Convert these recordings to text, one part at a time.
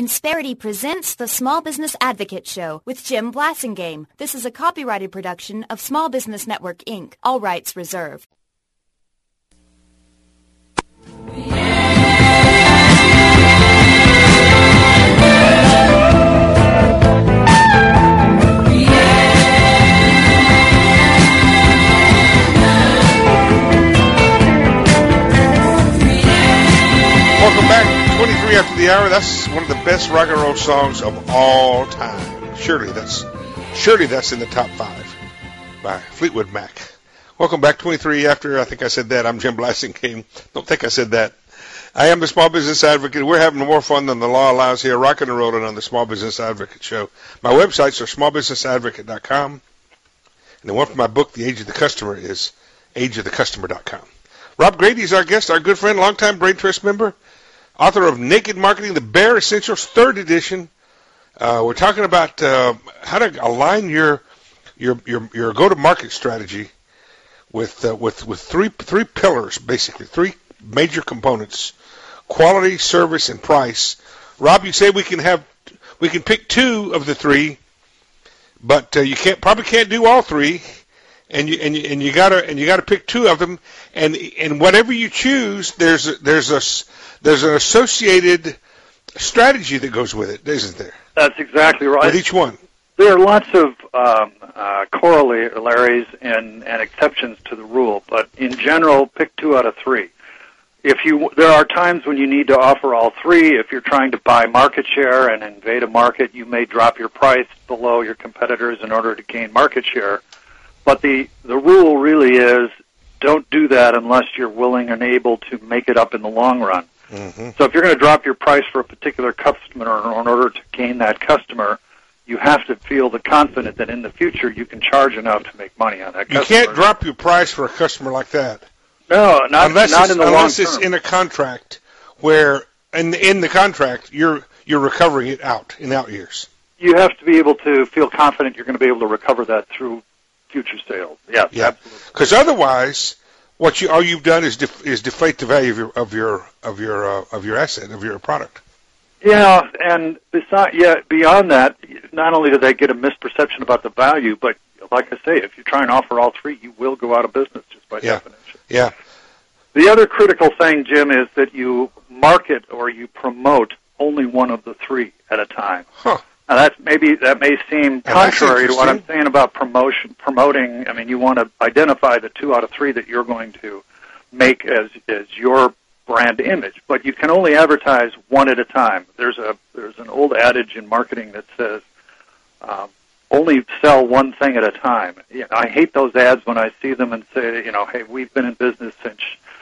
Insperity presents the Small Business Advocate Show with Jim Blasingame. This is a copyrighted production of Small Business Network, Inc. All rights reserved. Welcome back, 23 after the hour. That's one of the best rock and roll songs of all time. Surely that's in the top 5 by Fleetwood Mac. Welcome back, 23 after. I think I said that. I'm Jim Blasingame. Don't think I said that. I am the Small Business Advocate. We're having more fun than the law allows here, rocking and rolling on the Small Business Advocate Show. My websites are smallbusinessadvocate.com. And the one for my book, The Age of the Customer, is ageofthecustomer.com. Rob Grady is our guest, our good friend, longtime Brain Trust member, author of Naked Marketing, the Bare Essentials, 3rd edition. We're talking about how to align your go-to-market strategy with three pillars, basically, 3 major components: quality, service, and price. Rob, you say we can pick 2 of the 3, but you probably can't do all 3, and you gotta pick 2 of them, and whatever you choose, there's an associated strategy that goes with it, isn't there? That's exactly right. With each one. There are lots of corollaries and exceptions to the rule, but in general, pick 2 out of 3. There are times when you need to offer all 3. If you're trying to buy market share and invade a market, you may drop your price below your competitors in order to gain market share. But the rule really is, don't do that unless you're willing and able to make it up in the long run. Mm-hmm. So if you're going to drop your price for a particular customer in order to gain that customer, you have to feel the confidence that in the future you can charge enough to make money on that customer. You can't drop your price for a customer like that. No, not in the long term. Unless it's in a contract where, in the contract, you're recovering it in out years. You have to be able to feel confident you're going to be able to recover that through future sales. Yes, yeah, absolutely. Because otherwise, all you've done is deflate the value of your asset, of your product. Yeah, and beyond that, not only do they get a misperception about the value, but like I say, if you try and offer all 3, you will go out of business just by definition. Yeah. The other critical thing, Jim, is that you market or you promote only one of the 3 at a time. Huh. Now that may seem contrary to what I'm saying about promoting. I mean, you want to identify the 2 out of 3 that you're going to make as your brand image, but you can only advertise one at a time. There's an old adage in marketing that says, only sell one thing at a time. I hate those ads when I see them and say, hey, we've been in business since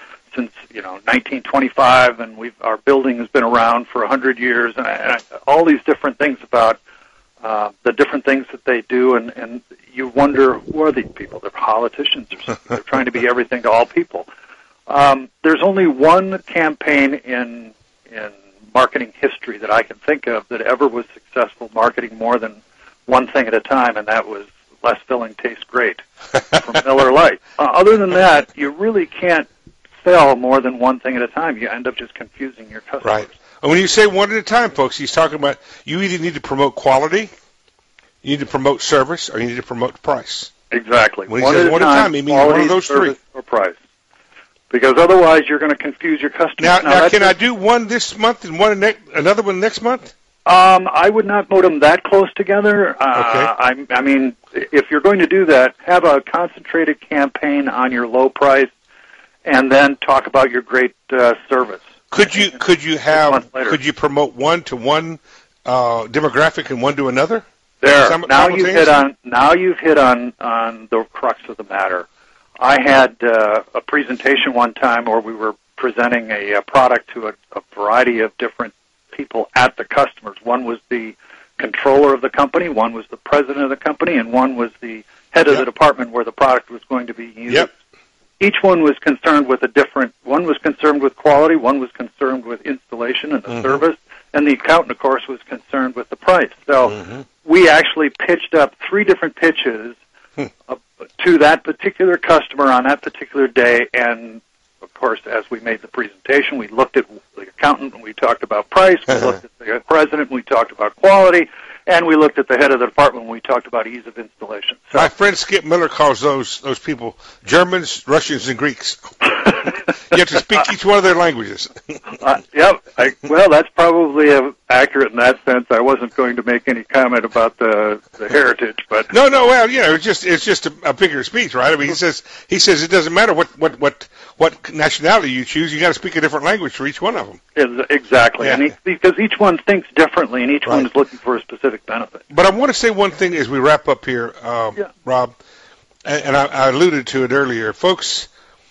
1925, and our building has been around for 100 years, and all these different things about the different things that they do, and you wonder, who are these people? They're politicians or something. They're trying to be everything to all people. There's only one campaign in marketing history that I can think of that ever was successful marketing more than one thing at a time, and that was Less Filling Tastes Great from Miller Lite. Other than that, you really can't sell more than one thing at a time. You end up just confusing your customers. Right. And when you say one at a time, folks, he's talking about you either need to promote quality, you need to promote service, or you need to promote price. Exactly. When he says one at a time, he means one of those 3. Or price. Because otherwise you're going to confuse your customers. Now can I do one this month and another one next month? I would not put them that close together. Okay. I mean, if you're going to do that, have a concentrated campaign on your low price, and then talk about your great service. Could you promote one to one demographic and one to another? There. Now you've hit on the crux of the matter. I had a presentation one time where we were presenting a product to a variety of different people at the customers. One was the controller of the company, one was the president of the company, and one was the head of the department where the product was going to be used. Yep. Each one was concerned with one was concerned with quality, one was concerned with installation and the service, and the accountant, of course, was concerned with the price. So we actually pitched up 3 different pitches to that particular customer on that particular day, and of course, as we made the presentation, we looked at the accountant and we talked about price, we looked at the president and we talked about quality, and we looked at the head of the department and we talked about ease of installation. So, my friend Skip Miller calls those people Germans, Russians, and Greeks. You have to speak each one of their languages. Yep. Well, that's probably accurate in that sense. I wasn't going to make any comment about the heritage, but no. Well, it's just a bigger speech, right? I mean, he says it doesn't matter what nationality you choose. You got to speak a different language for each one of them. Exactly, Yeah. because each one thinks differently, and each one is looking for a specific benefit. But I want to say one thing as we wrap up here, Rob, and I alluded to it earlier, folks.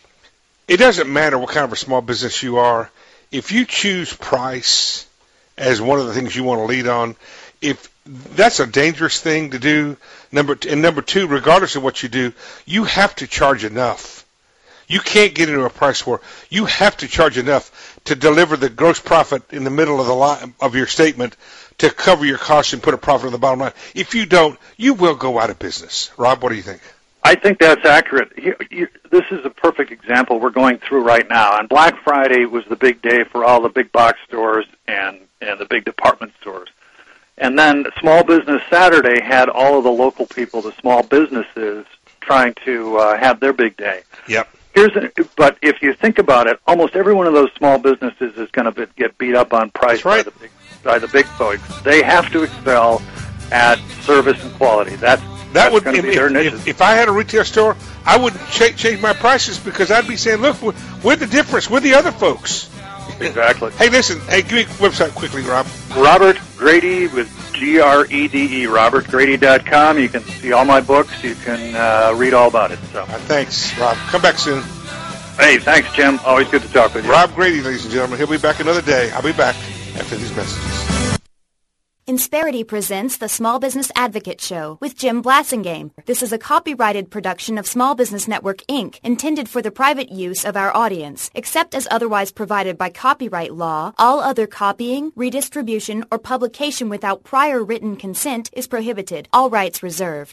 It doesn't matter what kind of a small business you are. If you choose price as one of the things you want to lead on, if that's a dangerous thing to do. Number two, regardless of what you do, you have to charge enough. You can't get into a price war. You have to charge enough to deliver the gross profit in the middle of the line of your statement to cover your costs and put a profit on the bottom line. If you don't, you will go out of business. Rob, what do you think? I think that's accurate. This is a perfect example we're going through right now. On Black Friday was the big day for all the big box stores and the big department stores. And then Small Business Saturday had all of the local people, the small businesses, trying to have their big day. Yep. But if you think about it, almost every one of those small businesses is going to get beat up on price by the big folks. They have to excel at service and quality. That's would be their niche. If I had a retail store, I wouldn't change my prices because I'd be saying, look, we're the difference. We're the other folks. Exactly. Hey, listen. Hey, give me the website quickly, Rob. Robert Grady with GREDE, robertgrady.com. You can see all my books. You can read all about it. So, thanks, Rob. Come back soon. Hey, thanks, Jim. Always good to talk with you. Rob Grady, ladies and gentlemen. He'll be back another day. I'll be back after these messages. Insperity presents the Small Business Advocate Show with Jim Blasingame. This is a copyrighted production of Small Business Network, Inc., intended for the private use of our audience. Except as otherwise provided by copyright law, all other copying, redistribution, or publication without prior written consent is prohibited. All rights reserved.